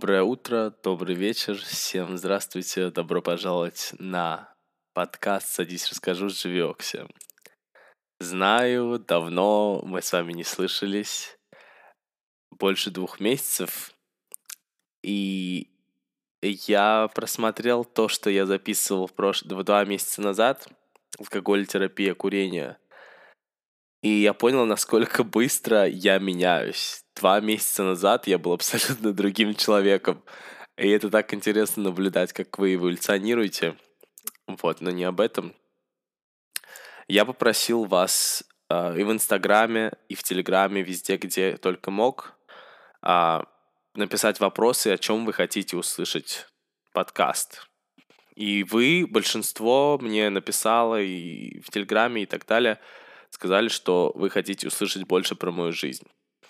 Доброе утро, добрый вечер, всем здравствуйте, добро пожаловать на подкаст «Садись, расскажу» с Живиокси. Знаю, давно мы с вами не слышались, больше 2 месяцев, и я просмотрел то, что я записывал 2 месяца назад, алкоголь, терапия, курение, и я понял, насколько быстро я меняюсь. 2 месяца назад я был абсолютно другим человеком. И это так интересно наблюдать, как вы эволюционируете. Вот, но не об этом. Я попросил вас и в Инстаграме, и в Телеграме, везде, где только мог, а, написать вопросы, о чем вы хотите услышать подкаст. И вы, большинство мне написало и в Телеграме, и так далее, сказали, что вы хотите услышать больше про мою жизнь.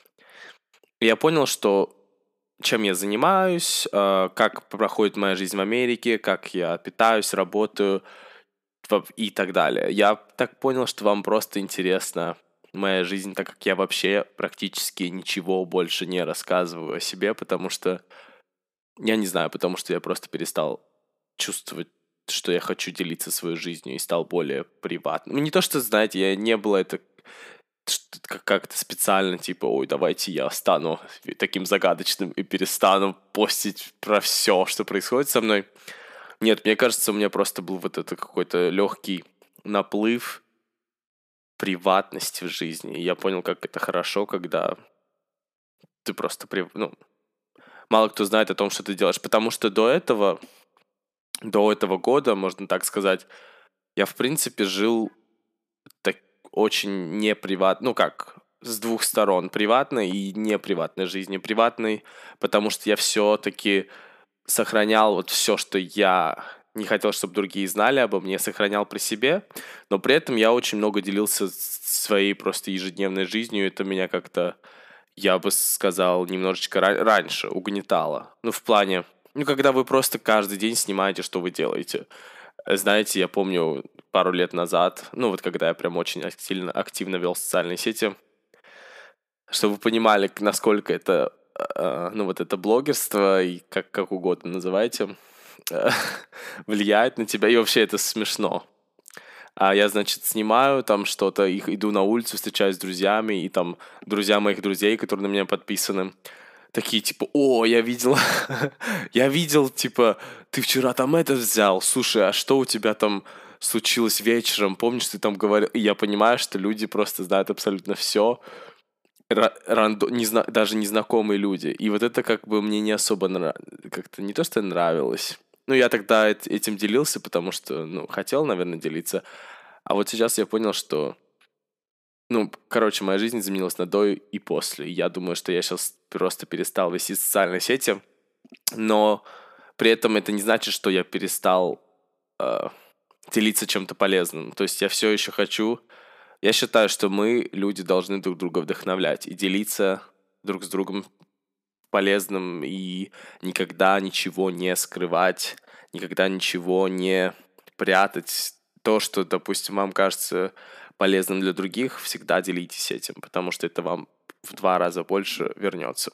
И я понял, что чем я занимаюсь, как проходит моя жизнь в Америке, как я питаюсь, работаю и так далее. Я так понял, что вам просто интересна моя жизнь, так как я вообще практически ничего больше не рассказываю о себе, потому что, я не знаю, потому что я просто перестал чувствовать, что я хочу делиться своей жизнью и стал более приватным. Ну, не то, что, знаете, я не было это как-то специально, типа, ой, давайте я стану таким загадочным и перестану постить про все, что происходит со мной. Нет, мне кажется, у меня просто был вот это какой-то легкий наплыв приватности в жизни. И я понял, как это хорошо, когда ты просто, мало кто знает о том, что ты делаешь. Потому что до этого года, можно так сказать, я, в принципе, жил так очень неприватно, с двух сторон, приватной и неприватной жизни. Приватной, потому что я все-таки сохранял вот все, что я не хотел, чтобы другие знали обо мне, сохранял при себе, но при этом я очень много делился своей просто ежедневной жизнью, это меня как-то, я бы сказал, немножечко раньше угнетало. Ну, в плане, когда вы просто каждый день снимаете, что вы делаете. Знаете, я помню пару лет назад, вот когда я прям очень активно вел социальные сети, чтобы вы понимали, насколько это, вот это блогерство, и как угодно называйте, влияет на тебя, и вообще это смешно. А я, значит, снимаю там что-то, иду на улицу, встречаюсь с друзьями, и там друзья моих друзей, которые на меня подписаны, такие, типа, о, я видел, я видел, типа, ты вчера там это взял, слушай, а что у тебя там случилось вечером, помнишь, ты там говорил, и я понимаю, что люди просто знают абсолютно все, даже незнакомые люди, и вот это как бы мне не особо как-то не то, что нравилось, я тогда этим делился, потому что, хотел, наверное, делиться, а вот сейчас я понял, что моя жизнь изменилась на до и после. Я думаю, что я сейчас просто перестал вести социальные сети, но при этом это не значит, что я перестал делиться чем-то полезным. То есть я все еще хочу. Я считаю, что мы, люди, должны друг друга вдохновлять и делиться друг с другом полезным и никогда ничего не скрывать, никогда ничего не прятать. То, что, допустим, вам кажется полезным для других, всегда делитесь этим, потому что это вам в 2 раза больше вернется.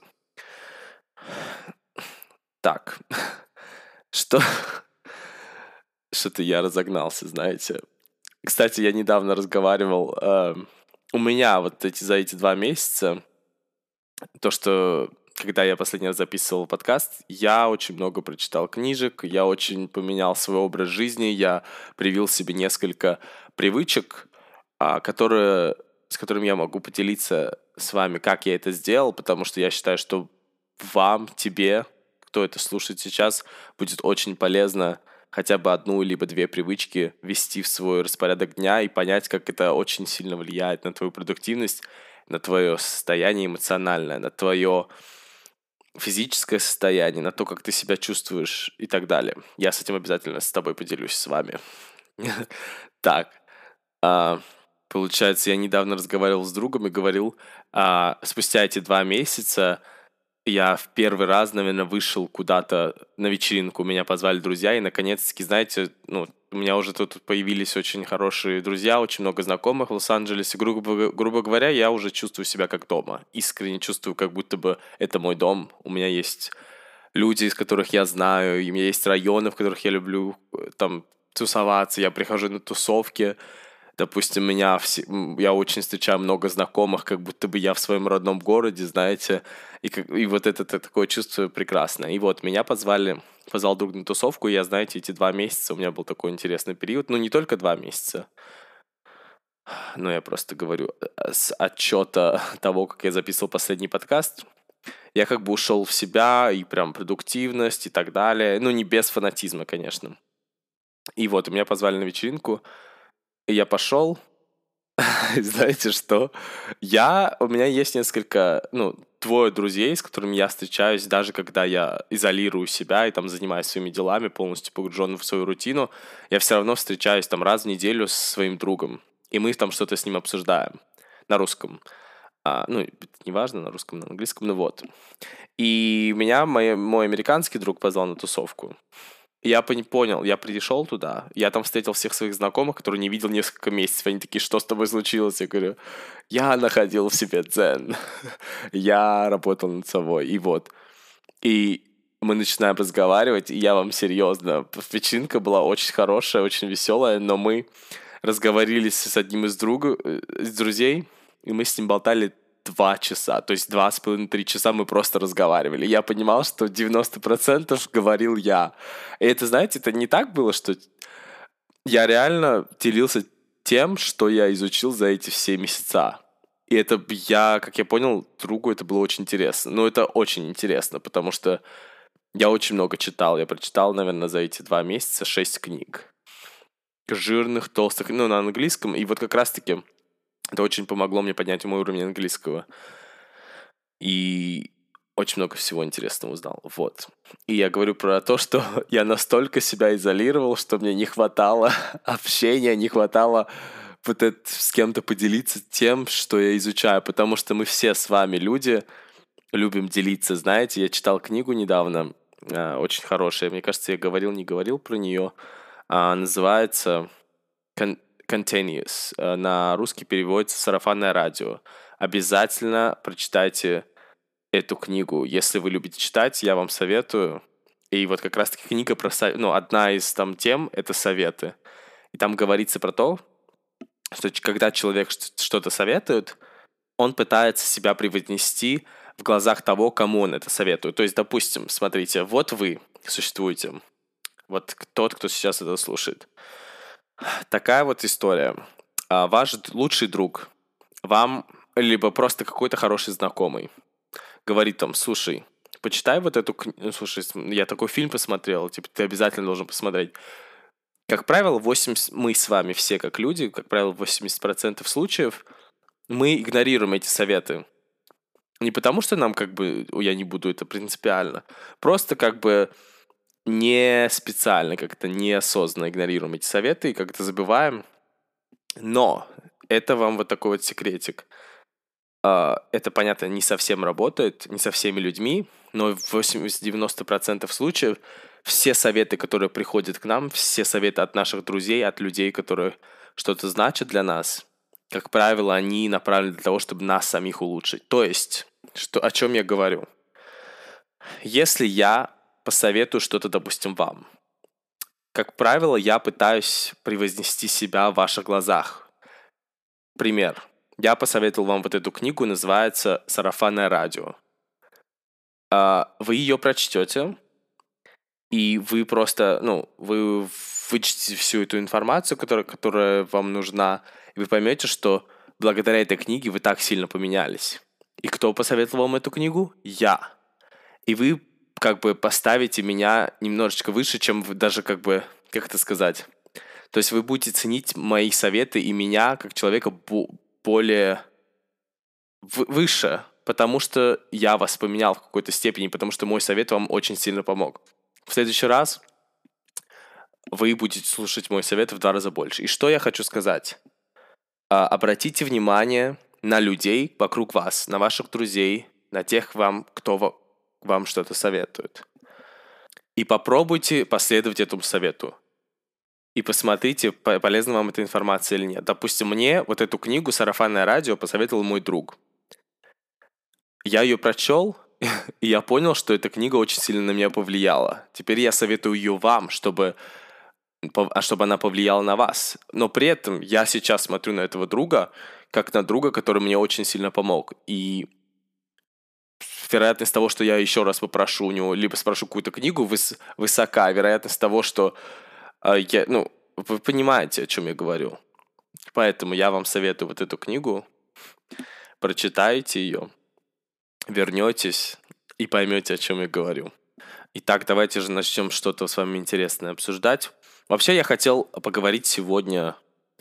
Так, что... Что-то я разогнался, знаете. Кстати, я недавно разговаривал... у меня за эти 2 месяца, то, что когда я последний раз записывал подкаст, я очень много прочитал книжек, я очень поменял свой образ жизни, я привил себе несколько привычек, с которыми я могу поделиться с вами, как я это сделал, потому что я считаю, что вам, тебе, кто это слушает сейчас, будет очень полезно хотя бы 1 либо 2 привычки ввести в свой распорядок дня и понять, как это очень сильно влияет на твою продуктивность, на твое состояние эмоциональное, на твое физическое состояние, на то, как ты себя чувствуешь и так далее. Я с этим обязательно с тобой поделюсь с вами. Так, получается, я недавно разговаривал с другом и говорил, спустя эти 2 месяца я в первый раз, наверное, вышел куда-то на вечеринку, меня позвали друзья, и наконец-таки, знаете, у меня уже тут появились очень хорошие друзья, очень много знакомых в Лос-Анджелесе. Грубо говоря, я уже чувствую себя как дома. Искренне чувствую, как будто бы это мой дом. У меня есть люди, из которых я знаю, и у меня есть районы, в которых я люблю там тусоваться, я прихожу на тусовки, допустим, я очень встречаю много знакомых, как будто бы я в своем родном городе, знаете, и вот это такое чувство прекрасное. И вот меня позвал друг на тусовку, и я, знаете, эти 2 месяца у меня был такой интересный период, ну не только 2 месяца, но я просто говорю с отчета того, как я записывал последний подкаст, я как бы ушел в себя, и прям продуктивность и так далее, ну не без фанатизма, конечно. И вот, меня позвали на вечеринку, и я пошел. Знаете что? У меня есть несколько, ну, двое друзей, с которыми я встречаюсь, даже когда я изолирую себя и там занимаюсь своими делами, полностью погружен в свою рутину, я все равно встречаюсь там раз в неделю со своим другом, и мы там что-то с ним обсуждаем на русском. Ну, неважно, на русском, на английском, ну вот. И меня мой американский друг позвал на тусовку. И я понял, я пришел туда, я там встретил всех своих знакомых, которые не видел несколько месяцев. Они такие, что с тобой случилось? Я говорю, я находил в себе дзен, я работал над собой, и вот. И мы начинаем разговаривать, и я вам серьезно, вечеринка была очень хорошая, очень веселая, но мы разговорились с одним из друзей, и мы с ним болтали 2 часа, то есть 2,5-3 часа мы просто разговаривали. Я понимал, что 90% говорил я. И это, знаете, это не так было, что я реально делился тем, что я изучил за эти все месяца. И это как я понял, другу это было очень интересно. Ну, это очень интересно, потому что я очень много читал. Я прочитал, наверное, за эти 2 месяца 6 книг. Жирных, толстых, ну, на английском. И вот как раз-таки это очень помогло мне поднять мой уровень английского. И очень много всего интересного узнал. Вот. И я говорю про то, что я настолько себя изолировал, что мне не хватало общения, не хватало с кем-то поделиться тем, что я изучаю, потому что мы все с вами люди, любим делиться, знаете. Я читал книгу недавно, очень хорошая, мне кажется, я не говорил про нее, называется Continuous, на русский переводится «Сарафанное радио». Обязательно прочитайте эту книгу. Если вы любите читать, я вам советую. И вот как раз-таки книга одна из там тем — это советы. И там говорится про то, что когда человек что-то советует, он пытается себя превознести в глазах того, кому он это советует. То есть, допустим, смотрите, вот вы существуете, вот тот, кто сейчас это слушает. Такая вот история. Ваш лучший друг вам, либо просто какой-то хороший знакомый, говорит там, слушай, почитай вот эту книгу, слушай, я такой фильм посмотрел, типа, ты обязательно должен посмотреть. Как правило, мы с вами все как люди, как правило, 80% случаев мы игнорируем эти советы. Не потому, что нам как бы, я не буду, это принципиально, просто как бы не специально, как-то неосознанно игнорируем эти советы и как-то забываем. Но это вам вот такой вот секретик. Это, понятно, не совсем работает, не со всеми людьми, но в 80-90% случаев все советы, которые приходят к нам, все советы от наших друзей, от людей, которые что-то значат для нас, как правило, они направлены для того, чтобы нас самих улучшить. То есть, о чем я говорю? Если я посоветую что-то, допустим, вам, как правило, я пытаюсь превознести себя в ваших глазах. Пример. Я посоветовал вам вот эту книгу, называется «Сарафанное радио». Вы ее прочтете, и вы просто, вы вычтете всю эту информацию, которая вам нужна, и вы поймете, что благодаря этой книге вы так сильно поменялись. И кто посоветовал вам эту книгу? Я. И вы как бы поставите меня немножечко выше, чем вы даже как это сказать? То есть вы будете ценить мои советы и меня как человека более выше, потому что я вас поменял в какой-то степени, потому что мой совет вам очень сильно помог. В следующий раз вы будете слушать мой совет в 2 раза больше. И что я хочу сказать? Обратите внимание на людей вокруг вас, на ваших друзей, на тех кто вам что-то советует. И попробуйте последовать этому совету. И посмотрите, полезна вам эта информация или нет. Допустим, мне эту книгу «Сарафанное радио» посоветовал мой друг. Я ее прочел, И я понял, что эта книга очень сильно на меня повлияла. Теперь я советую ее вам, чтобы она повлияла на вас. Но при этом я сейчас смотрю на этого друга, как на друга, который мне очень сильно помог. И вероятность того, что я еще раз попрошу у него, либо спрошу какую-то книгу, высока. Вероятность того, что вы понимаете, о чем я говорю. Поэтому я вам советую вот эту книгу, прочитайте ее, вернетесь и поймете, о чем я говорю. Итак, давайте же начнем что-то с вами интересное обсуждать. Вообще, я хотел поговорить сегодня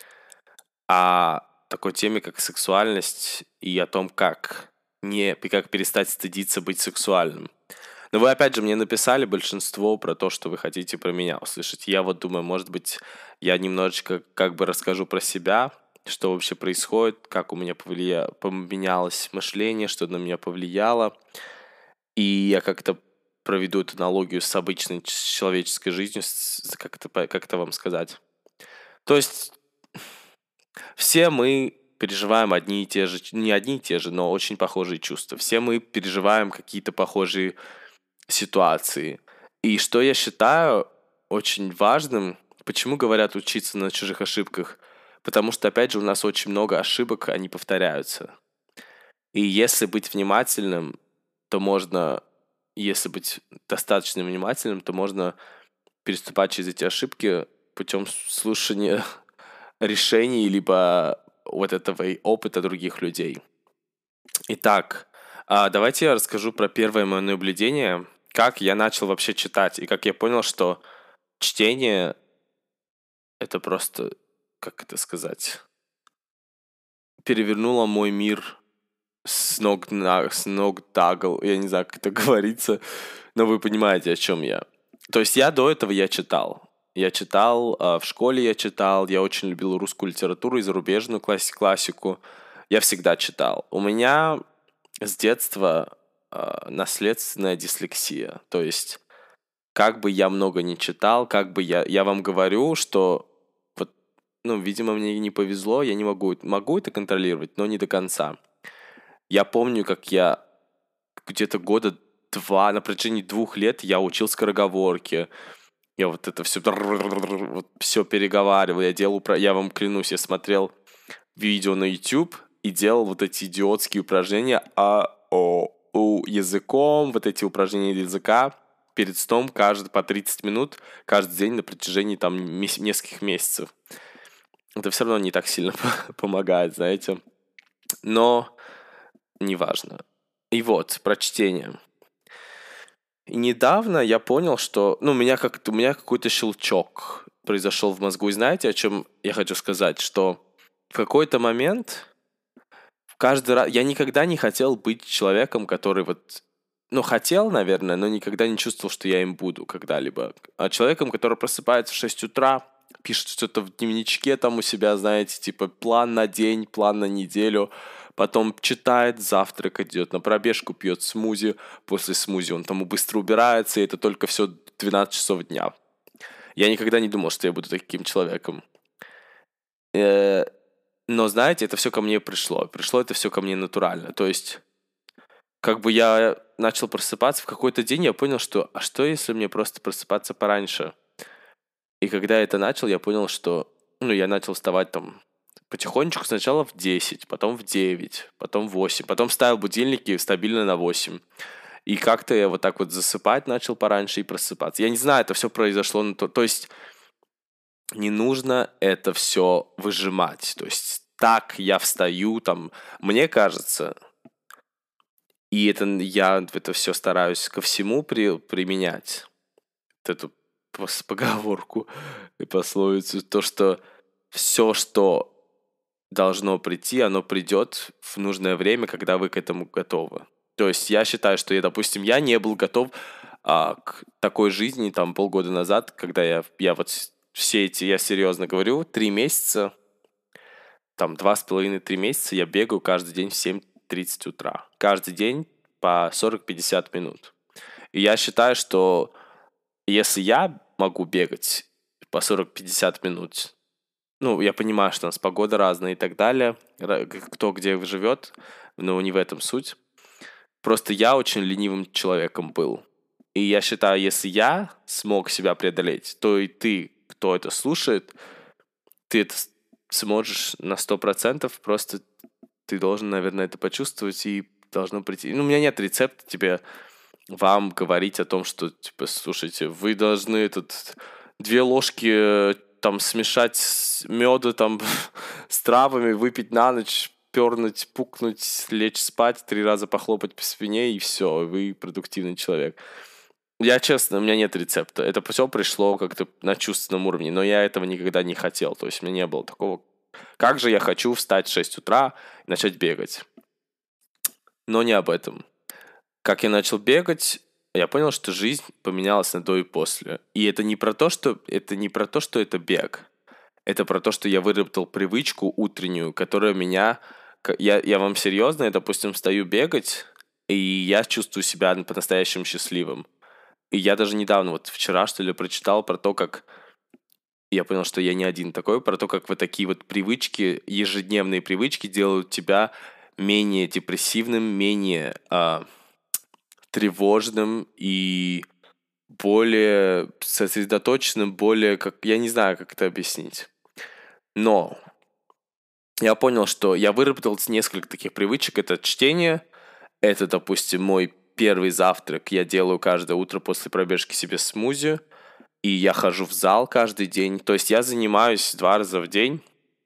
о такой теме, как сексуальность, и о том, как перестать стыдиться быть сексуальным. Но вы, опять же, мне написали большинство про то, что вы хотите про меня услышать. Я вот думаю, может быть, я немножечко как бы расскажу про себя, что вообще происходит, как у меня поменялось мышление, что на меня повлияло. И я как-то проведу эту аналогию с обычной человеческой жизнью, как это вам сказать. То есть все мы переживаем одни и те же, не одни и те же, но очень похожие чувства. Все мы переживаем какие-то похожие ситуации. И что я считаю очень важным, почему говорят учиться на чужих ошибках? Потому что, опять же, у нас очень много ошибок, они повторяются. И если быть внимательным, то можно, если быть достаточно внимательным, то можно переступать через эти ошибки путем слушания решений, либо вот этого опыта других людей. Итак, давайте я расскажу про первое мое наблюдение, как я начал вообще читать, и как я понял, что чтение — это просто, как это сказать, перевернуло мой мир с ног до головы. Я не знаю, как это говорится, но вы понимаете, о чем я. То есть до этого я читал. Я читал, в школе я читал, я очень любил русскую литературу и зарубежную классику. Я всегда читал. У меня с детства наследственная дислексия. То есть, как бы я много не читал, как бы я вам говорю, что вот, видимо, мне не повезло, я не могу это контролировать, но не до конца. Я помню, как я где-то года 2, на протяжении 2 лет я учил скороговорки. Я вот это все, все переговаривал, я вам клянусь, я смотрел видео на YouTube и делал вот эти идиотские упражнения языком, вот эти упражнения языка перед сном по 30 минут каждый день на протяжении там нескольких месяцев. Это все равно не так сильно помогает, знаете. Но неважно. И вот, про чтение. И недавно я понял, что, у меня какой-то щелчок произошел в мозгу. И знаете, о чем я хочу сказать? Что в какой-то момент, каждый раз, я никогда не хотел быть человеком, который хотел, наверное, но никогда не чувствовал, что я им буду когда-либо. А человеком, который просыпается в 6 утра, пишет что-то в дневничке там у себя, знаете, типа план на день, план на неделю, потом читает, завтракает, идет на пробежку, пьет смузи, после смузи он там быстро убирается, и это только все 12 часов дня. Я никогда не думал, что я буду таким человеком. Но, знаете, это все ко мне пришло. Пришло это все ко мне натурально. То есть, как бы я начал просыпаться в какой-то день, я понял, что а что, если мне просто просыпаться пораньше? И когда я это начал, я понял, что я начал вставать там потихонечку сначала в 10, потом в 9, потом в 8, потом ставил будильники стабильно на 8. И как-то я вот так вот засыпать начал пораньше и просыпаться. Я не знаю, это все произошло то есть не нужно это все выжимать. То есть так я встаю, там, мне кажется, и я это все стараюсь ко всему применять. Вот эту поговорку и пословицу, то, что все, что должно прийти, оно придет в нужное время, когда вы к этому готовы. То есть я считаю, что допустим, я не был готов к такой жизни там полгода назад, когда я вот я серьезно говорю, 3 месяца, там 2,5-3 месяца я бегаю каждый день в 7:30 утра. Каждый день по 40-50 минут. И я считаю, что если я могу бегать по 40-50 минут, я понимаю, что у нас погода разная и так далее, кто где живет, но не в этом суть. Просто я очень ленивым человеком был. И я считаю, если я смог себя преодолеть, то и ты, кто это слушает, ты это сможешь на 100%. Просто ты должен, наверное, это почувствовать и должно прийти. Ну, у меня нет рецепта тебе вам говорить о том, что, типа, слушайте, вы должны тут 2 ложки там смешать меда там с травами, выпить на ночь, пернуть, пукнуть, лечь спать, 3 раза похлопать по спине, и все, вы продуктивный человек. Я честно, у меня нет рецепта. Это все пришло как-то на чувственном уровне, но я этого никогда не хотел. То есть у меня не было такого. Как же я хочу встать в 6 утра и начать бегать? Но не об этом. Как я начал бегать, я понял, что жизнь поменялась на до и после. И это не про то, что это бег. Это про то, что я выработал привычку утреннюю, которая меня... Я вам серьезно, я, допустим, встаю бегать, и я чувствую себя по-настоящему счастливым. И я даже недавно, вот вчера, что ли, прочитал про то, как... Я понял, что я не один такой, про то, как вот такие вот привычки, ежедневные привычки делают тебя менее депрессивным, менее тревожным и более сосредоточенным, более, как, я не знаю, как это объяснить. Но я понял, что я выработал несколько таких привычек. Это чтение, это, допустим, мой первый завтрак. Я делаю каждое утро после пробежки себе смузи, и я хожу в зал каждый день. То есть я занимаюсь 2 раза в день,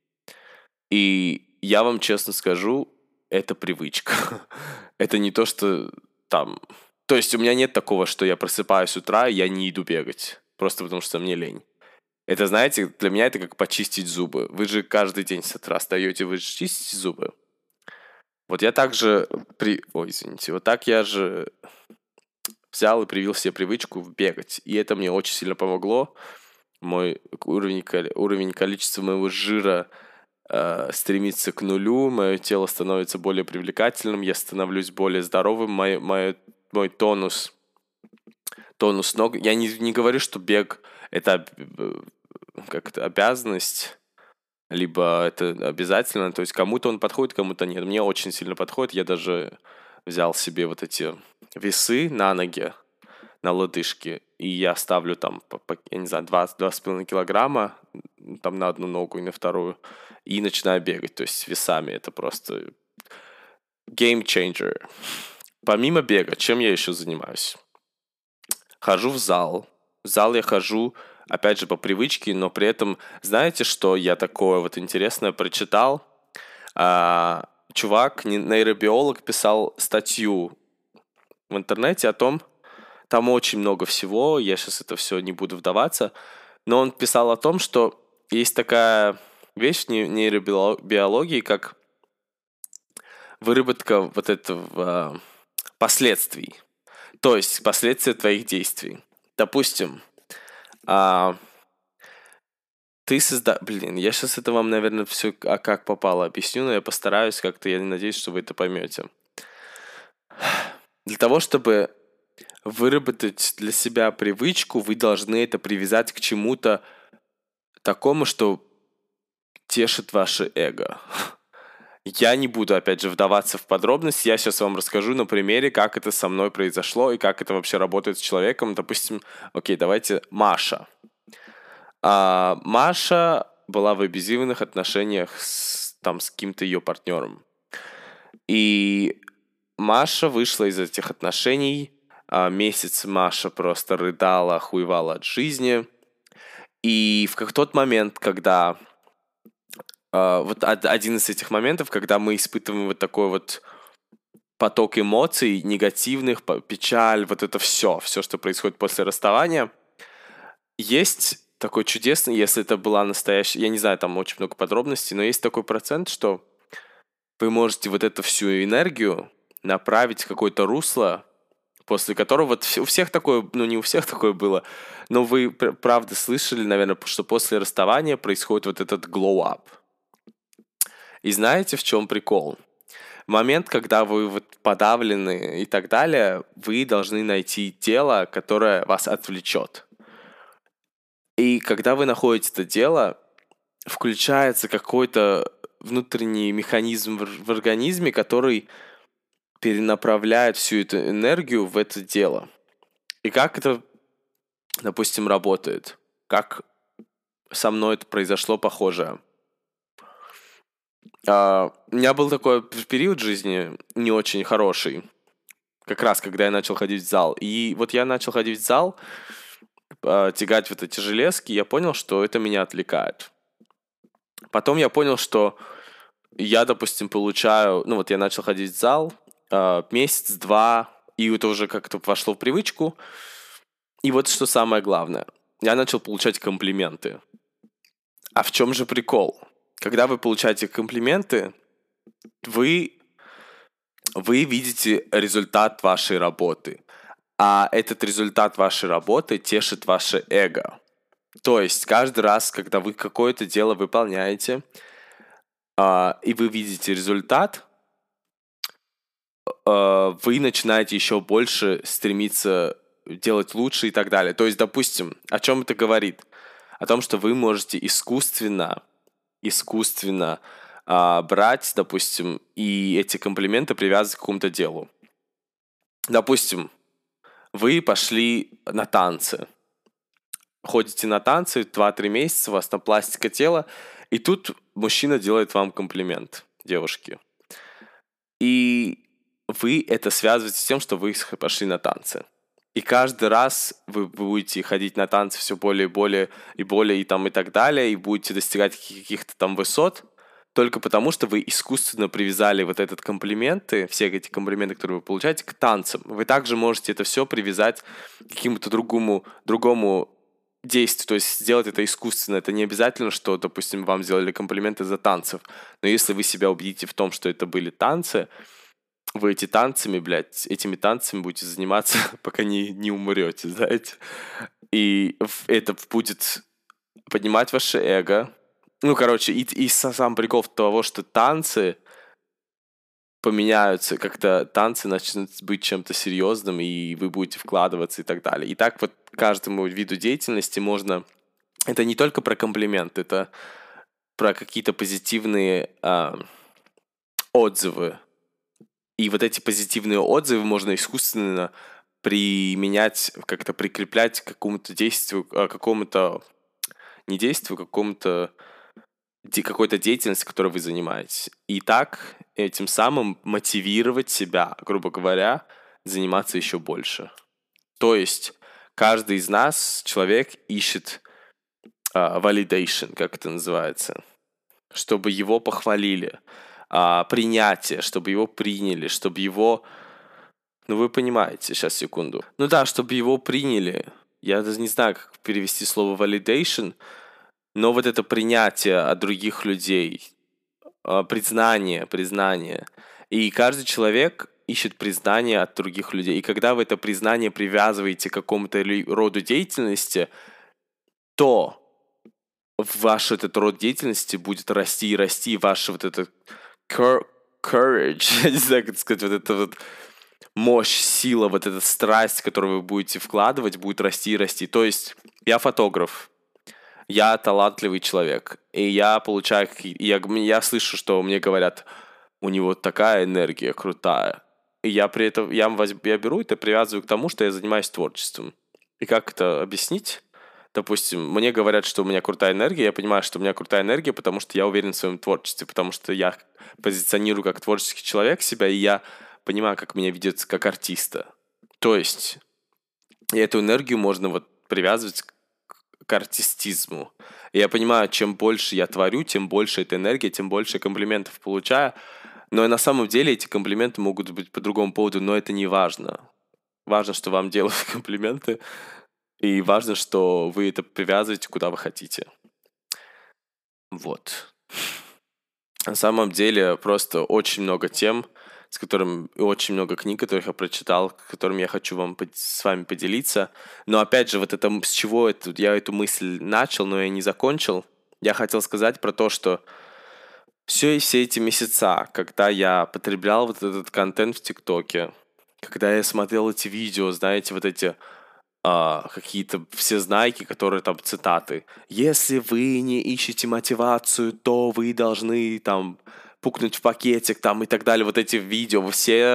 и я вам честно скажу, это привычка. Это не то, что там... То есть у меня нет такого, что я просыпаюсь с утра, и я не иду бегать. Просто потому что мне лень. Это, знаете, для меня это как почистить зубы. Вы же каждый день с утра встаете, вы же чистите зубы. Вот я также... Ой, извините. Вот так я же взял и привил себе привычку бегать. И это мне очень сильно помогло. Мой уровень количества моего жира стремится к нулю, мое тело становится более привлекательным, я становлюсь более здоровым, мой тонус ног. Я не говорю, что бег это как-то обязанность, либо это обязательно. То есть кому-то он подходит, кому-то нет. Мне очень сильно подходит. Я даже взял себе вот эти весы на ноги, на лодыжки, и я ставлю там, я не знаю, 2,5 килограмма там на одну ногу и на вторую, и начинаю бегать. То есть с весами это просто game changer. Помимо бега, чем я еще занимаюсь? Хожу в зал. В зал я хожу, опять же, по привычке, но при этом, знаете, что я такое вот интересное прочитал? Чувак, нейробиолог, писал статью в интернете о том, там очень много всего, я сейчас это все не буду вдаваться, но он писал о том, что есть такая вещь в нейробиологии, как выработка вот этого последствий. То есть последствия твоих действий. Допустим, Блин, я сейчас это вам, наверное, все как попало объясню, но я постараюсь как-то, я надеюсь, что вы это поймете. Для того, чтобы выработать для себя привычку, вы должны это привязать к чему-то такому, что тешит ваше эго. Я не буду, опять же, вдаваться в подробности. Я сейчас вам расскажу на примере, как это со мной произошло и как это вообще работает с человеком. Допустим, окей, давайте Маша. Маша была в абьюзивных отношениях с каким-то ее партнером. И Маша вышла из этих отношений. Месяц Маша просто рыдала, охуевала от жизни. И в тот момент, когда... вот один из этих моментов, когда мы испытываем вот такой вот поток эмоций негативных, печаль, вот это все, что происходит после расставания, есть такой чудесный, если это была настоящая... Я не знаю, там очень много подробностей, но есть такой процент, что вы можете вот эту всю энергию направить в какое-то русло, после которого вот у всех такое, ну не у всех такое было, но вы правда слышали, наверное, что после расставания происходит вот этот glow up. И знаете, в чем прикол? В момент, когда вы вот подавлены и так далее, вы должны найти дело, которое вас отвлечет. И когда вы находите это дело, включается какой-то внутренний механизм в организме, который перенаправляет всю эту энергию в это дело. И как это, допустим, работает? Как со мной это произошло похожее? У меня был такой период жизни не очень хороший, как раз когда я начал ходить в зал. И вот я начал ходить в зал, тягать вот эти железки, и я понял, что это меня отвлекает. Потом я понял, что я, допустим, получаю... Ну вот я начал ходить в зал месяц-два, и это уже как-то вошло в привычку. И вот что самое главное. Я начал получать комплименты. А в чем же прикол? Когда вы получаете комплименты, вы видите результат вашей работы. А этот результат вашей работы тешит ваше эго. То есть каждый раз, когда вы какое-то дело выполняете, и вы видите результат, вы начинаете еще больше стремиться делать лучше и так далее. То есть, допустим, о чем это говорит? О том, что вы можете искусственно брать, допустим, и эти комплименты привязывать к какому-то делу. Допустим, вы пошли на танцы. Ходите на танцы 2-3 месяца, у вас там пластика тела, и тут мужчина делает вам комплимент, девушке. И вы это связываете с тем, что вы пошли на танцы. И каждый раз вы будете ходить на танцы все более и более и более и так далее, и будете достигать каких-то там высот, только потому, что вы искусственно привязали вот этот комплименты, все эти комплименты, которые вы получаете, к танцам. Вы также можете это все привязать к какому-то другому действию, то есть сделать это искусственно. Это не обязательно, что, допустим, вам сделали комплименты за танцев, но если вы себя убедите в том, что это были танцы, вы этими танцами будете заниматься, пока не умрете, знаете. И это будет поднимать ваше эго. Ну, короче, и сам прикол того, что танцы поменяются, как-то танцы начнут быть чем-то серьезным, и вы будете вкладываться и так далее. И так вот каждому виду деятельности можно... Это не только про комплимент, это про какие-то позитивные отзывы. И вот эти позитивные отзывы можно искусственно применять, как-то прикреплять к какому-то действию, не действию, какой-то деятельности, которой вы занимаетесь. И так этим самым мотивировать себя, грубо говоря, заниматься еще больше. То есть каждый из нас, человек, ищет validation, как это называется, чтобы его похвалили, принятие, чтобы его приняли, чтобы его... Ну, вы понимаете, сейчас, секунду. Ну да, чтобы его приняли. Я даже не знаю, как перевести слово validation, но вот это принятие от других людей, признание. И каждый человек ищет признание от других людей. И когда вы это признание привязываете к какому-то роду деятельности, то ваш этот род деятельности будет расти и расти, и ваш вот этот courage, я не знаю, как сказать, вот эта вот мощь, сила, вот эта страсть, которую вы будете вкладывать, будет расти и расти. То есть я фотограф, я талантливый человек, и я получаю, я слышу, что мне говорят, у него такая энергия крутая. И я при этом, я беру это, привязываю к тому, что я занимаюсь творчеством. И как это объяснить? Допустим, мне говорят, что у меня крутая энергия, я понимаю, что у меня крутая энергия, потому что я уверен в своем творчестве, потому что я позиционирую как творческий человек себя, и я понимаю, как меня ведется как артиста. То есть, и эту энергию можно вот привязывать к артистизму. И я понимаю, чем больше я творю, тем больше эта энергия, тем больше комплиментов получаю. Но и на самом деле эти комплименты могут быть по другому поводу, но это не важно. Важно, что вам делают комплименты, и важно, что вы это привязываете, куда вы хотите. Вот. На самом деле просто очень много тем, с которым и очень много книг, которых я прочитал, которыми я хочу с вами поделиться. Но опять же, вот это с чего я эту мысль начал, но я не закончил. Я хотел сказать про то, что все эти месяца, когда я потреблял вот этот контент в ТикТоке, когда я смотрел эти видео, знаете, вот эти какие-то всезнайки, которые там цитаты. Если вы не ищете мотивацию, то вы должны там пукнуть в пакетик там и так далее. Вот эти видео, вы все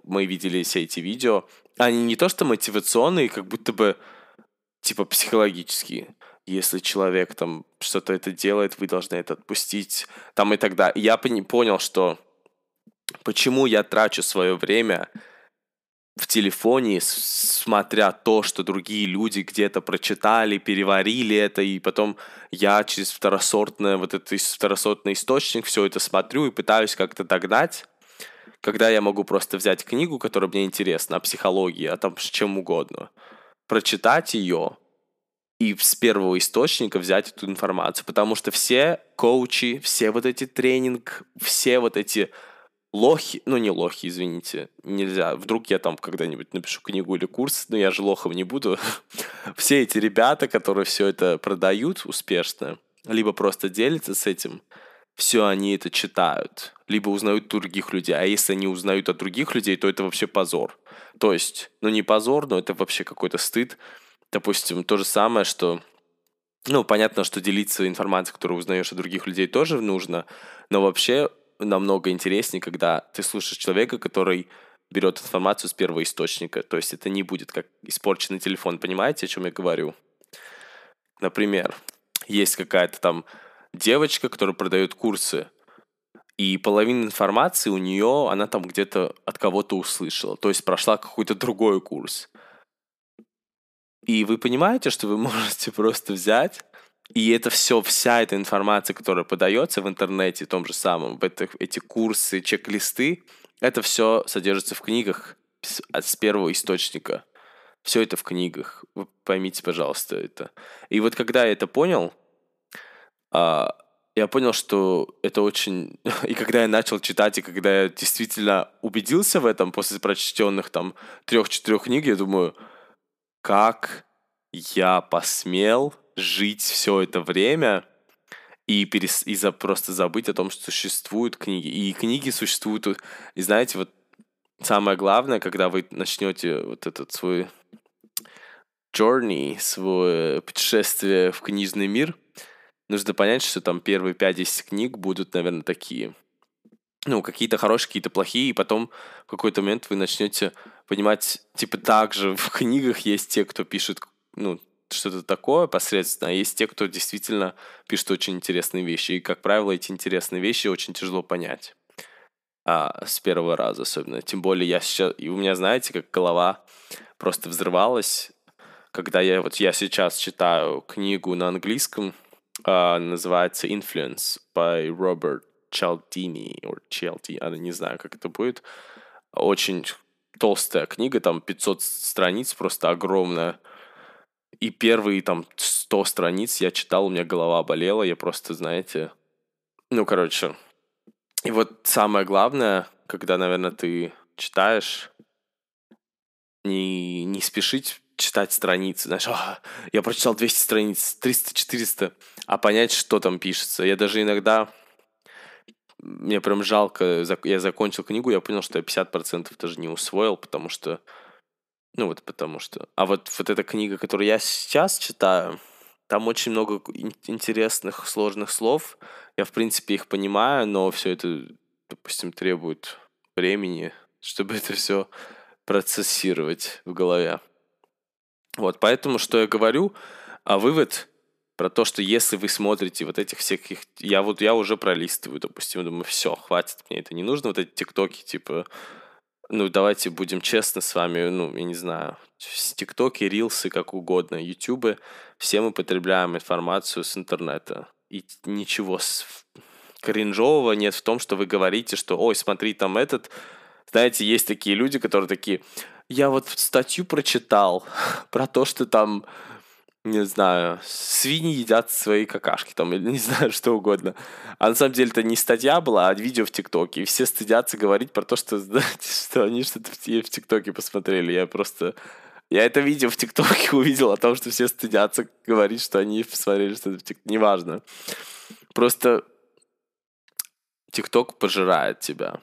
мы видели все эти видео, они не то что мотивационные, как будто бы типа психологические. Если человек там что-то это делает, вы должны это отпустить. Там и тогда. И я понял, что почему я трачу свое время в телефоне, смотря то, что другие люди где-то прочитали, переварили это, и потом я через второсортный источник все это смотрю и пытаюсь как-то догнать, когда я могу просто взять книгу, которая мне интересна, о психологии, о том, чем угодно, прочитать ее и с первого источника взять эту информацию, потому что все коучи, все вот эти тренинг, все вот эти лохи, ну не лохи, извините, нельзя, вдруг я там когда-нибудь напишу книгу или курс, но я же лохом не буду. Все эти ребята, которые все это продают успешно, либо просто делятся с этим, все они это читают, либо узнают других людей, а если они узнают от других людей, то это вообще позор. То есть, ну не позор, но это вообще какой-то стыд. Допустим, то же самое, что ну, понятно, что делиться информацией, которую узнаешь от других людей, тоже нужно, но вообще намного интереснее, когда ты слушаешь человека, который берет информацию с первого источника. То есть это не будет как испорченный телефон. Понимаете, о чем я говорю? Например, есть какая-то там девочка, которая продает курсы, и половина информации у нее, она там где-то от кого-то услышала. То есть прошла какой-то другой курс. И вы понимаете, что вы можете просто взять, и это все, вся эта информация, которая подается в интернете, том же самом, эти курсы, чек-листы, это все содержится в книгах с первого источника. Все это в книгах. Вы поймите, пожалуйста, это. И вот когда я это понял, я понял, что это очень... И когда я начал читать, и когда я действительно убедился в этом после прочтенных там 3-4 книг, я думаю, как я посмел жить все это время и просто забыть о том, что существуют книги. И книги существуют. И знаете, вот самое главное, когда вы начнете вот этот свой journey, свое путешествие в книжный мир, нужно понять, что там первые 5-10 книг будут, наверное, такие. Ну, какие-то хорошие, какие-то плохие, и потом в какой-то момент вы начнете понимать, типа, также в книгах есть те, кто пишет, ну, что-то такое посредственно, а есть те, кто действительно пишет очень интересные вещи. И, как правило, эти интересные вещи очень тяжело понять. С первого раза особенно. Тем более и у меня, знаете, как голова просто взрывалась, когда я сейчас читаю книгу на английском, называется «Influence» by Robert Cialdini, я не знаю, как это будет. Очень толстая книга, там 500 страниц, просто огромная. И первые там 100 страниц я читал, у меня голова болела, я просто, знаете... Ну, короче. И вот самое главное, когда, наверное, ты читаешь, не спешить читать страницы, знаешь, я прочитал 200 страниц, 300-400, а понять, что там пишется. Я даже иногда, мне прям жалко, я закончил книгу, я понял, что я 50% даже не усвоил, потому что, А вот эта книга, которую я сейчас читаю, там очень много интересных, сложных слов. Я, в принципе, их понимаю, но все это, допустим, требует времени, чтобы это все процессировать в голове. Вот, поэтому, что я говорю, вывод про то, что если вы смотрите вот этих всяких... Я уже пролистываю, допустим, думаю, все, хватит, мне это не нужно, вот эти тиктоки, типа, ну, давайте будем честны с вами, ну, я не знаю, тиктоки, рилсы, как угодно, ютубы, все мы потребляем информацию с интернета. И ничего кринжового нет в том, что вы говорите, что, ой, смотри, там этот... Знаете, есть такие люди, которые такие, я вот статью прочитал про то, что там, не знаю, свиньи едят свои какашки, там, или не знаю, что угодно. А на самом деле это не статья была, а видео в ТикТоке. И все стыдятся говорить про то, что, знаете, что они что-то в ТикТоке посмотрели. Я это видео в ТикТоке увидел о том, что все стыдятся говорить, что они посмотрели что-то в ТикТоке. Неважно. Просто ТикТок пожирает тебя.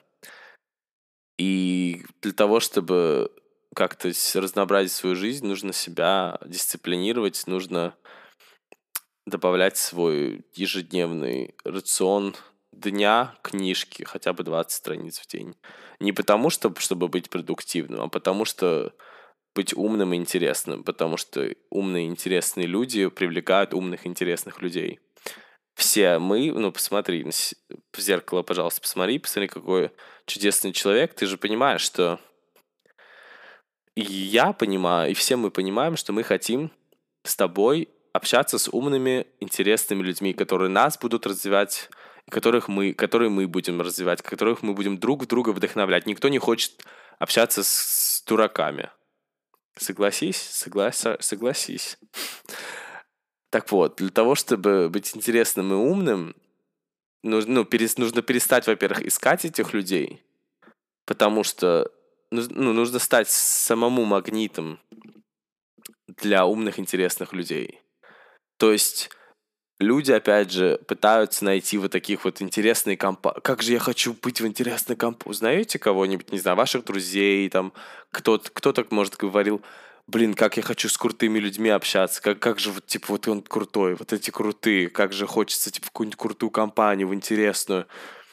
И для того, чтобы как-то разнообразить свою жизнь, нужно себя дисциплинировать, нужно добавлять в свой ежедневный рацион дня книжки, хотя бы 20 страниц в день. Не потому, чтобы быть продуктивным, а потому что быть умным и интересным, потому что умные и интересные люди привлекают умных и интересных людей. Все мы, ну, посмотри, в зеркало, пожалуйста, посмотри, какой чудесный человек. Ты же понимаешь, что и я понимаю, и все мы понимаем, что мы хотим с тобой общаться с умными, интересными людьми, которые нас будут развивать, которые мы будем развивать, которых мы будем друг в друга вдохновлять. Никто не хочет общаться с дураками. Согласись? Согласись. Так вот, для того, чтобы быть интересным и умным, нужно перестать, во-первых, искать этих людей, потому что нужно стать самому магнитом для умных, интересных людей. То есть люди, опять же, пытаются найти вот таких вот интересные компании. Как же я хочу быть в интересной компании. Узнаете кого-нибудь, не знаю, ваших друзей, там, кто-то, может, говорил, блин, как я хочу с крутыми людьми общаться, как же, вот, типа, вот он крутой, вот эти крутые, как же хочется, типа, в какую-нибудь крутую компанию, в интересную.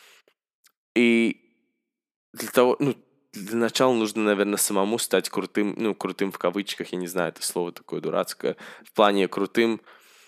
И для того, для начала нужно, наверное, самому стать крутым, крутым в кавычках, я не знаю, это слово такое дурацкое, в плане крутым,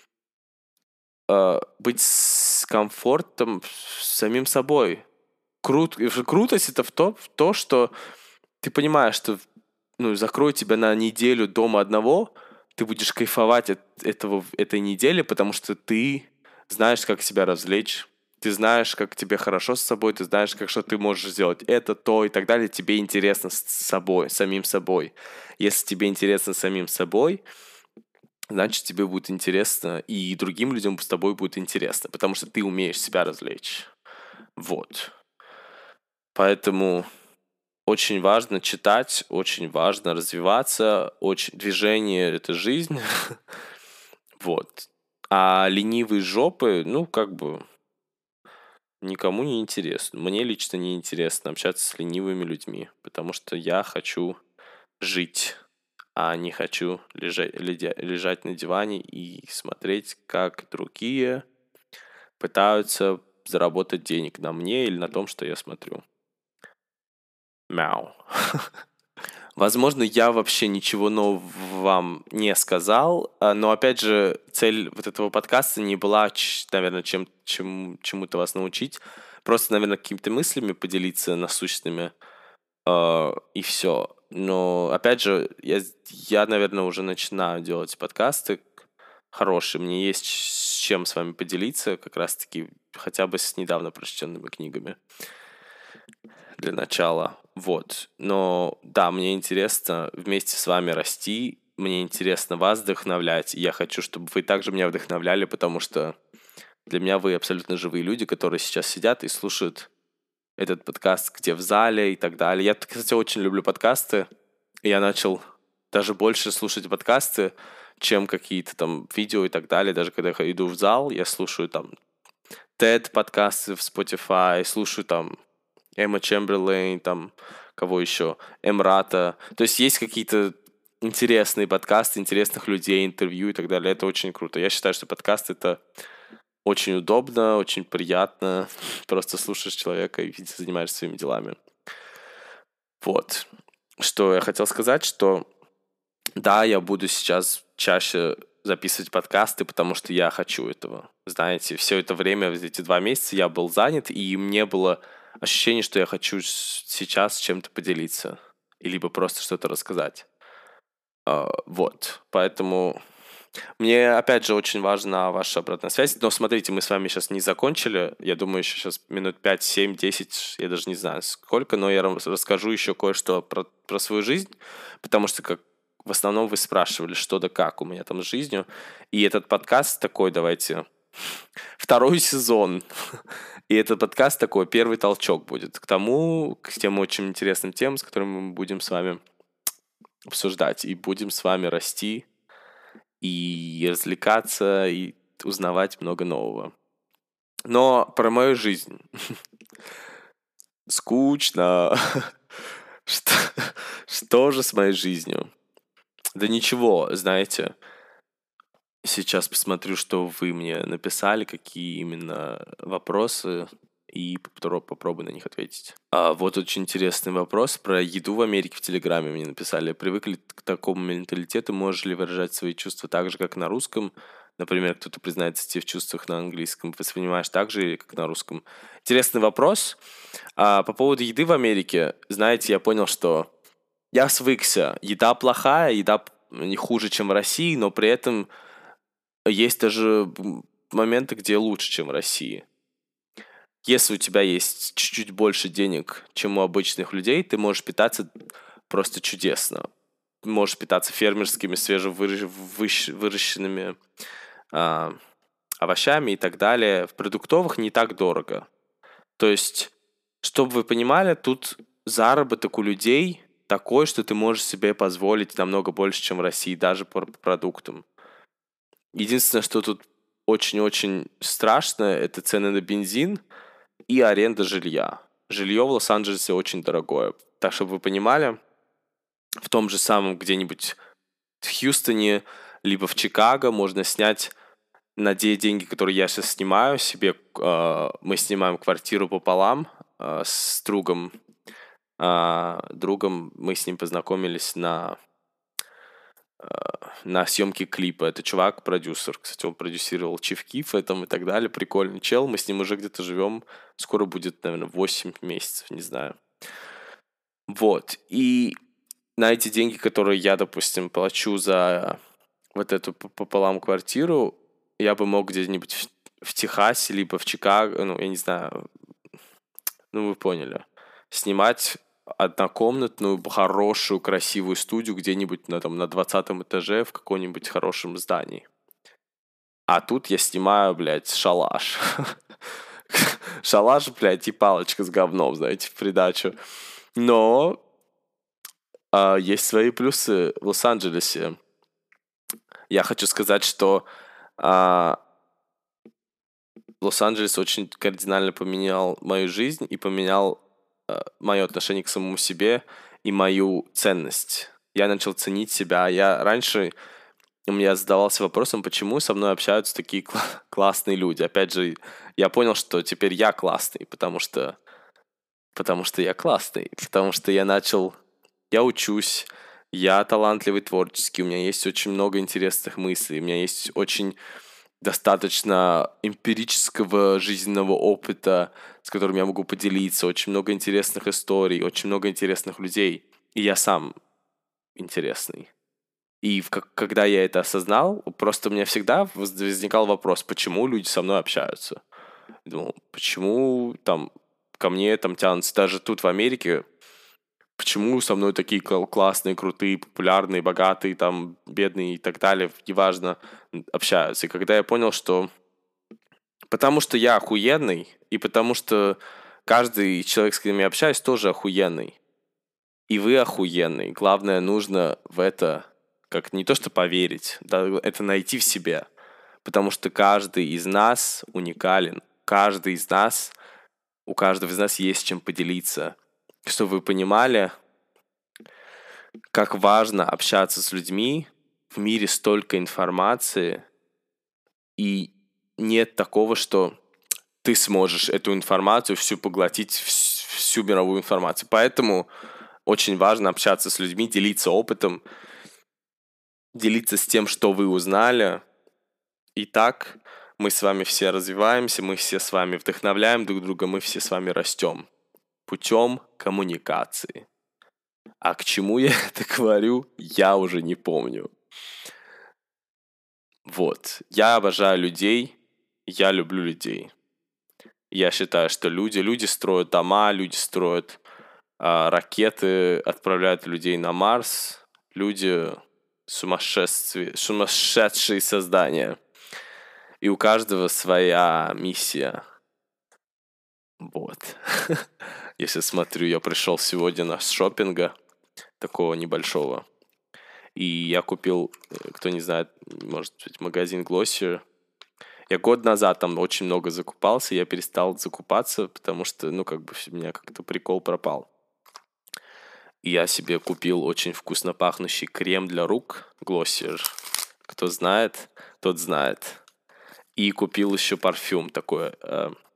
быть с комфортом с самим собой. Крутость это в то, что ты понимаешь, что закрой тебя на неделю дома одного, ты будешь кайфовать от этой недели, потому что ты знаешь, как себя развлечь, ты знаешь, как тебе хорошо с собой, ты знаешь, как что ты можешь сделать это, то и так далее. Тебе интересно с собой, самим собой. Если тебе интересно самим собой, значит, тебе будет интересно, и другим людям с тобой будет интересно, потому что ты умеешь себя развлечь. Вот. Поэтому очень важно читать, очень важно развиваться, движение — это жизнь. Вот. А ленивые жопы, никому не интересно. Мне лично не интересно общаться с ленивыми людьми, потому что я хочу жить, а не хочу лежать на диване и смотреть, как другие пытаются заработать денег на мне или на том, что я смотрю. Мяу. Возможно, я вообще ничего нового вам не сказал, но, опять же, цель вот этого подкаста не была, наверное, чему-то вас научить, просто, наверное, какими-то мыслями поделиться насущными, и все. Но, опять же, я, наверное, уже начинаю делать подкасты хорошие, мне есть с чем с вами поделиться, как раз-таки хотя бы с недавно прочтенными книгами для начала. Вот. Но да, мне интересно вместе с вами расти, мне интересно вас вдохновлять, и я хочу, чтобы вы также меня вдохновляли, потому что для меня вы абсолютно живые люди, которые сейчас сидят и слушают этот подкаст, где в зале и так далее. Я, кстати, очень люблю подкасты, и я начал даже больше слушать подкасты, чем какие-то там видео и так далее. Даже когда я иду в зал, я слушаю там TED подкасты в Spotify, слушаю там Эмма Чемберлейн, там, кого еще, Эмрата. То есть какие-то интересные подкасты, интересных людей, интервью и так далее. Это очень круто. Я считаю, что подкаст — это очень удобно, очень приятно. Просто слушаешь человека и занимаешься своими делами. Вот. Что я хотел сказать, что да, я буду сейчас чаще записывать подкасты, потому что я хочу этого. Знаете, все это время, эти 2 месяца я был занят, и мне было ощущение, что я хочу сейчас чем-то поделиться, либо просто что-то рассказать. Вот, поэтому мне, опять же, очень важна ваша обратная связь. Но смотрите, мы с вами сейчас не закончили. Я думаю, еще сейчас минут 5, 7, 10, я даже не знаю сколько, но я расскажу еще кое-что про свою жизнь, потому что, как в основном, вы спрашивали, что да как у меня там с жизнью. И этот подкаст такой, давайте, 2 сезон. И этот подкаст такой, первый толчок будет к тем очень интересным темам, с которыми мы будем с вами обсуждать. И будем с вами расти, и развлекаться, и узнавать много нового. Но про мою жизнь. Скучно. Что, что же с моей жизнью? Да ничего, знаете. Сейчас посмотрю, что вы мне написали, какие именно вопросы и попробуй на них ответить. Вот очень интересный вопрос про еду в Америке в Телеграме мне написали. Привыкли к такому менталитету, можешь ли выражать свои чувства так же, как на русском? Например, кто-то признается тебе в чувствах на английском, воспринимаешь так же, как на русском? Интересный вопрос. По поводу еды в Америке, знаете, я понял, что я свыкся. Еда плохая, еда не хуже, чем в России, но при этом есть даже моменты, где лучше, чем в России. Если у тебя есть чуть-чуть больше денег, чем у обычных людей, ты можешь питаться просто чудесно. Можешь питаться фермерскими, свежевыращенными овощами и так далее. В продуктовых не так дорого. То есть, чтобы вы понимали, тут заработок у людей такой, что ты можешь себе позволить намного больше, чем в России, даже по продуктам. Единственное, что тут очень-очень страшно, это цены на бензин и аренда жилья. Жилье в Лос-Анджелесе очень дорогое. Так, чтобы вы понимали, в том же самом где-нибудь в Хьюстоне, либо в Чикаго можно снять на те деньги, которые я сейчас снимаю себе. Мы снимаем квартиру пополам с другом. Мы с ним познакомились на съемке клипа. Это чувак-продюсер. Кстати, он продюсировал Chief Keef и так далее. Прикольный чел. Мы с ним уже где-то живем. Скоро будет, наверное, 8 месяцев, не знаю. Вот. И на эти деньги, которые я, допустим, плачу за вот эту пополам квартиру, я бы мог где-нибудь в Техасе, либо в Чикаго, я не знаю, вы поняли, снимать однокомнатную, хорошую, красивую студию где-нибудь на 20-м этаже в каком-нибудь хорошем здании. А тут я снимаю, блядь, шалаш. Шалаш, блядь, и палочка с говном, знаете, в придачу. Но есть свои плюсы в Лос-Анджелесе. Я хочу сказать, что Лос-Анджелес очень кардинально поменял мою жизнь и поменял мое отношение к самому себе и мою ценность. Я начал ценить себя. У меня задавался вопросом, почему со мной общаются такие классные люди. Опять же, я понял, что теперь я классный, потому что я классный, потому что я учусь, я талантливый творчески, у меня есть очень много интересных мыслей, у меня есть очень достаточно эмпирического жизненного опыта, с которым я могу поделиться, очень много интересных историй, очень много интересных людей, и я сам интересный. И когда я это осознал, просто у меня всегда возникал вопрос, почему люди со мной общаются. Я думал, почему ко мне тянутся даже тут в Америке, почему со мной такие классные, крутые, популярные, богатые, бедные и так далее, неважно, общаются. И когда я понял, что потому что я охуенный, и потому что каждый человек, с кем я общаюсь, тоже охуенный. И вы охуенный. Главное, нужно в это как не то что поверить, да, это найти в себе. Потому что каждый из нас уникален. У каждого из нас есть чем поделиться. Чтобы вы понимали, как важно общаться с людьми. В мире столько информации, и нет такого, что ты сможешь эту информацию всю поглотить, всю мировую информацию. Поэтому очень важно общаться с людьми, делиться опытом, делиться с тем, что вы узнали. И так мы с вами все развиваемся, мы все с вами вдохновляем друг друга, мы все с вами растем путем коммуникации. А к чему я это говорю, я уже не помню. Вот. Я обожаю людей, я люблю людей. Я считаю, что люди строят дома, люди строят ракеты, отправляют людей на Марс. Люди сумасшедшие создания. И у каждого своя миссия. Вот. Я сейчас смотрю, я пришел сегодня с шопинга, такого небольшого. И я купил, кто не знает, может быть, магазин Glossier. Я год назад там очень много закупался, я перестал закупаться, потому что, у меня как-то прикол пропал. И я себе купил очень вкусно пахнущий крем для рук Glossier. Кто знает, тот знает. И купил еще парфюм такой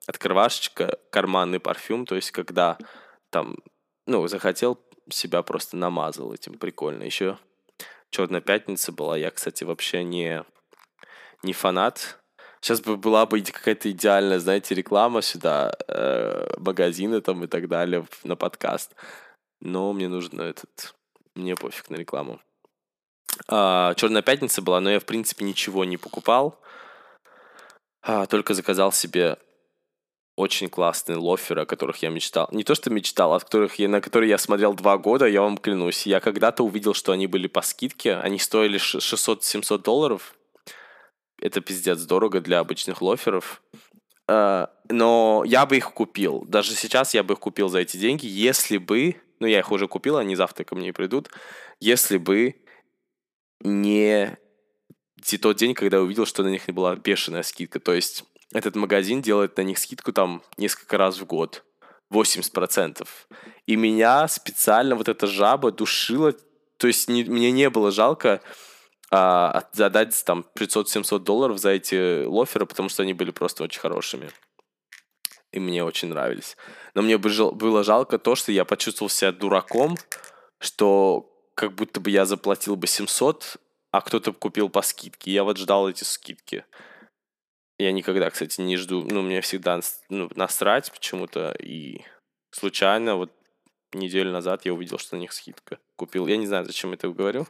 открывашечка, карманный парфюм, то есть когда там, захотел, себя просто намазал этим, прикольно. Еще Черная пятница была, я, кстати, вообще не фанат. Сейчас бы была бы какая-то идеальная, знаете, реклама сюда, магазины там и так далее на подкаст. Но мне нужно мне пофиг на рекламу. Черная пятница была, но я, в принципе, ничего не покупал. Только заказал себе очень классные лоферы, о которых я мечтал. Не то, что мечтал, на которые я смотрел 2 года, я вам клянусь. Я когда-то увидел, что они были по скидке. Они стоили $600-700. Это пиздец дорого для обычных лоферов. Но я бы их купил. Даже сейчас я бы их купил за эти деньги, если бы... Я их уже купил, они завтра ко мне придут. Если бы не тот день, когда я увидел, что на них была бешеная скидка. То есть этот магазин делает на них скидку там несколько раз в год. 80%. И меня специально вот эта жаба душила. То есть мне не было жалко задать там $500-700 за эти лоферы, потому что они были просто очень хорошими. И мне очень нравились. Но мне было жалко то, что я почувствовал себя дураком, что как будто бы я заплатил бы 700, а кто-то купил по скидке. Я вот ждал эти скидки. Я никогда, кстати, не жду. Мне всегда насрать почему-то. И случайно вот неделю назад я увидел, что на них скидка. Купил. Я не знаю, зачем я это говорю.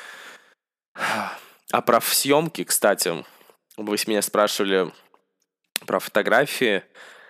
А про съемки, кстати, вы меня спрашивали про фотографии.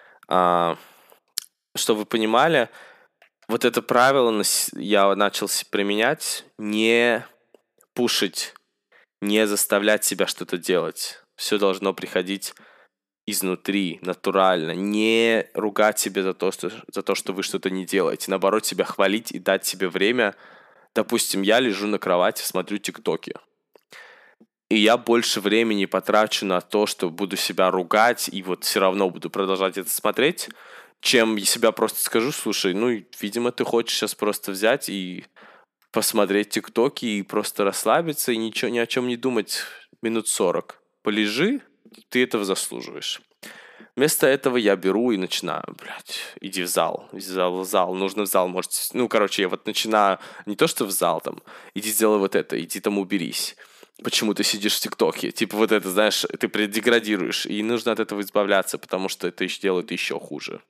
Чтобы вы понимали, вот это правило я начал применять: не пушить, не заставлять себя что-то делать. Все должно приходить изнутри, натурально. Не ругать себя за то, что вы что-то не делаете. Наоборот, себя хвалить и дать себе время. Допустим, я лежу на кровати, смотрю ТикТоки. И я больше времени потрачу на то, что буду себя ругать, и вот все равно буду продолжать это смотреть, чем себя просто скажу: слушай, видимо, ты хочешь сейчас просто взять и посмотреть ТикТоки и просто расслабиться, и ничего, ни о чем не думать минут 40. Полежи, ты этого заслуживаешь. Вместо этого я беру и начинаю: иди в зал, нужно в зал, может, я вот начинаю, не то, что в зал там, иди сделай вот это, иди там уберись. Почему ты сидишь в ТикТоке? Типа вот это, знаешь, ты предеградируешь, и нужно от этого избавляться, потому что это делает еще хуже.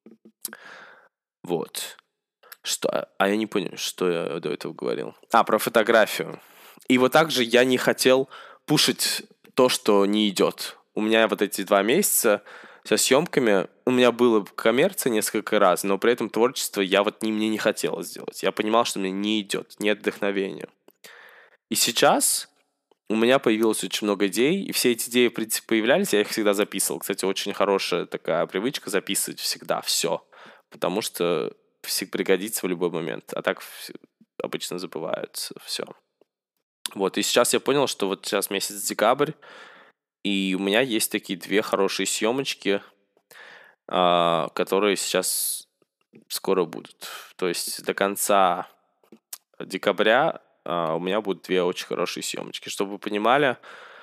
Вот. Я не понял, что я до этого говорил. Про фотографию. И вот также я не хотел пушить то, что не идет. У меня вот эти 2 месяца со съемками, у меня было коммерция несколько раз, но при этом творчество мне не хотелось сделать. Я понимал, что мне не идет, нет вдохновения. И сейчас у меня появилось очень много идей, и все эти идеи, в принципе, появлялись, я их всегда записывал. Кстати, очень хорошая такая привычка — записывать всегда все, потому что пригодится в любой момент, а так обычно забываются все. Вот, и сейчас я понял, что вот сейчас месяц декабрь, и у меня есть такие 2 хорошие съемочки, которые сейчас скоро будут. То есть до конца декабря у меня будут 2 очень хорошие съемочки. Чтобы вы понимали,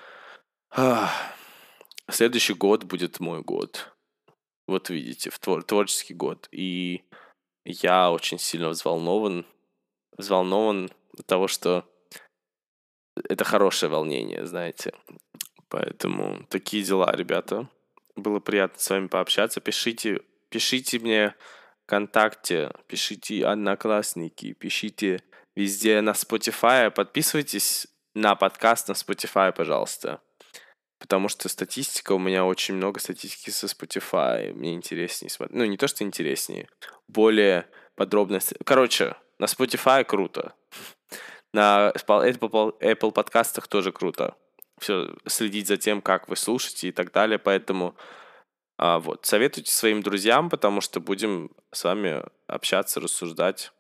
следующий год будет мой год. Вот видите, творческий год. И я очень сильно взволнован от того, что это хорошее волнение, знаете. Поэтому такие дела, ребята. Было приятно с вами пообщаться. Пишите мне ВКонтакте, пишите Одноклассники, пишите везде на Spotify. Подписывайтесь на подкаст на Spotify, пожалуйста. Потому что статистика, у меня очень много статистики со Spotify. Мне интереснее смотреть. Не то, что интереснее. Более подробно. Короче, на Spotify круто. На Apple подкастах тоже круто. Все, следить за тем, как вы слушаете и так далее. Поэтому советуйте своим друзьям, потому что будем с вами общаться, рассуждать.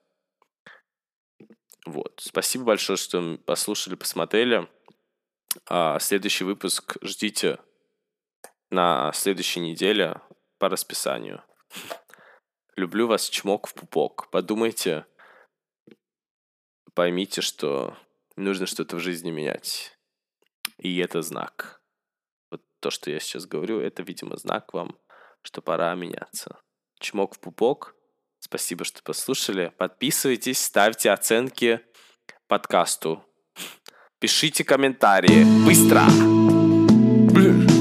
Вот. Спасибо большое, что послушали, посмотрели. Следующий выпуск ждите на следующей неделе по расписанию. Люблю вас, чмок в пупок. Подумайте, поймите, что нужно что-то в жизни менять. И это знак. Вот то, что я сейчас говорю, это, видимо, знак вам что пора меняться. Чмок в пупок. Спасибо, что послушали. Подписывайтесь, ставьте оценки подкасту. Пишите комментарии. Быстро!